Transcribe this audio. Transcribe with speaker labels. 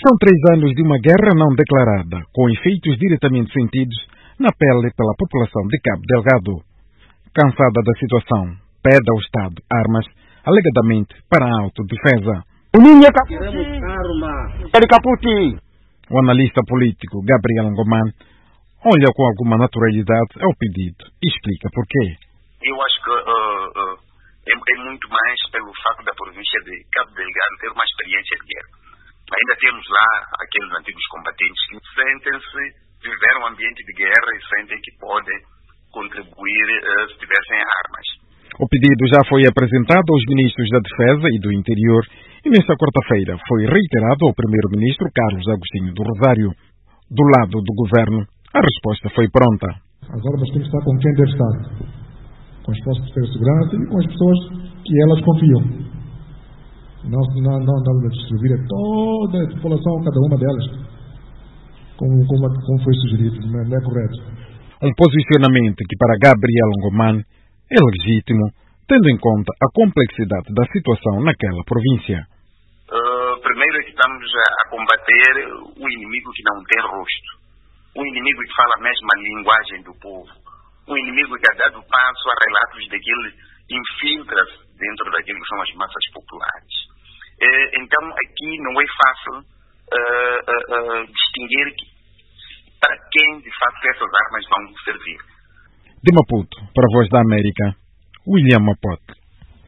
Speaker 1: São 3 anos de uma guerra não declarada, com efeitos diretamente sentidos na pele pela população de Cabo Delgado. Cansada da situação, pede ao Estado armas, alegadamente para a autodefesa. O analista político Gabriel Ngoman olha com alguma naturalidade ao pedido e explica porquê.
Speaker 2: Eu acho que é muito mais pelo fato da província de Cabo Delgado ter uma experiência de guerra. Ainda temos lá aqueles antigos combatentes que sentem-se, viveram um ambiente de guerra e sentem que podem contribuir se tivessem armas.
Speaker 1: O pedido já foi apresentado aos ministros da Defesa e do Interior e nesta quarta-feira foi reiterado ao primeiro-ministro Carlos Agostinho do Rosário. Do lado do governo, a resposta foi pronta.
Speaker 3: Agora nós temos que estar com quem deve estar. Com as forças de segurança e com as pessoas que elas confiam. Não distribuir a toda a população, cada uma delas, como foi sugerido, não é correto.
Speaker 1: Um posicionamento que para Gabriel Ngoman é legítimo, tendo em conta a complexidade da situação naquela província.
Speaker 2: Primeiro é que estamos a combater o inimigo que não tem rosto, o inimigo que fala a mesma linguagem do povo, o inimigo que ha dado passo a relatos de que ele infiltra-se dentro daquilo que são as massas populares. Então aqui não é fácil distinguir para quem de fato essas armas vão servir.
Speaker 1: De Maputo, para a Voz da América, William Mapote.